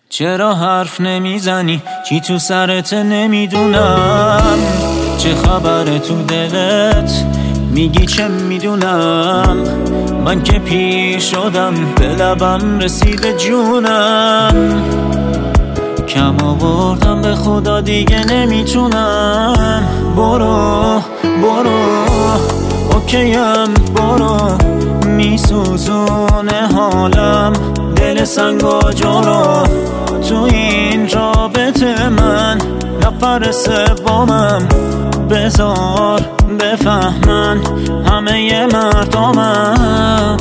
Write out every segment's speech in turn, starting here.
چرا حرف نمیزنی؟ چی تو سرت نمیدونم؟ چه خبره تو دلت؟ میگی چه میدونم؟ من که پیر شدم، به لبم رسیده جونم. کم آوردم به خدا دیگه نمیتونم. برو اوکیم، برو. میسوزونه حالم دل سنگ و جورو. تو این رابطه من نفر سومم. بذار بفهمن همه مردمم.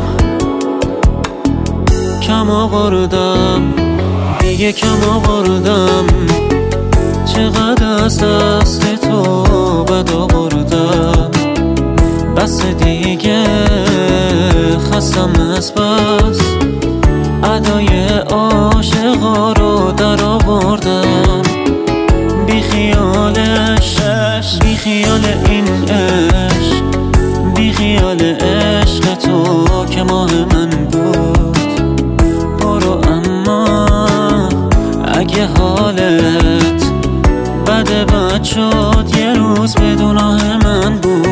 کم آوردم دیگه، کم آوردم. چقدر از دست تو بد آوردم. بس دیگه خستم از بس. ادای عاشقا رو در آوردم. بی خیالش، بی خیال این عشق، بی خیال عشق تو که ماه من بود. برو اما اگه حالت بد شد، یه روز بدون آه من بود.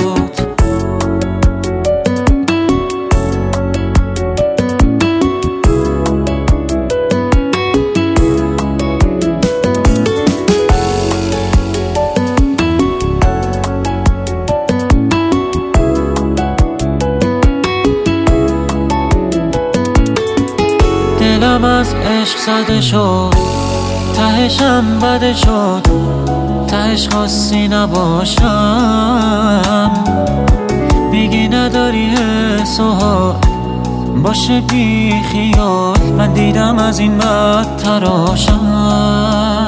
دلم از عشق زده شد، تهشم بده شد. تهش خواستی نباشم. میگی نداری حس و حال، باشه بی خیال. من دیدم از این بد تراشم.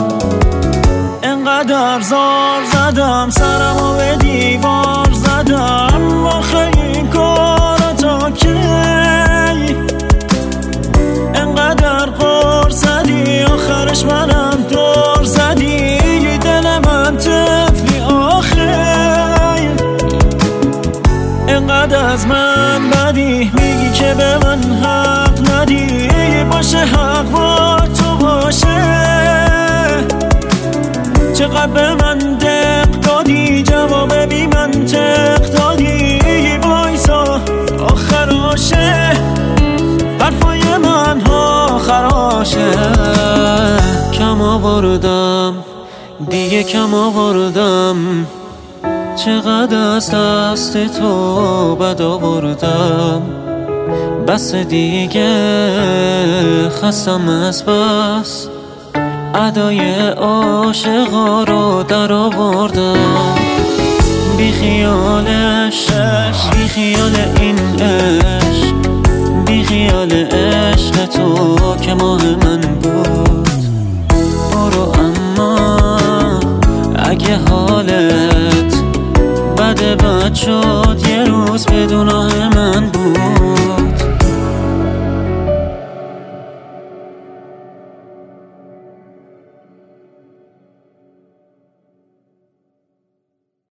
انقدر زار زدم سرمو به دیوار زدم. آخه این کارا تا کی؟ انقدر قرص زدی آخرش منم دور زدی. دل من طفلی آخه. انقدر از من بدی، میگی که به من حق ندی. باشه حق با تو باشه. چقدر به من دق دادی، جواب بی منطق دادی. وایسا آخراشه، حرفای من ها خراشه. کم آوردم دیگه، کم آوردم. چقدر از دست تو بد آوردم. بس دیگه خستم از بس. ادای عاشقا رو در آوردم. بی خیالش، بی خیال این عشق، بی خیال عشق تو که ماه من بود. برو اما اگه حالت بد شد، یه روز بدون آه من بود.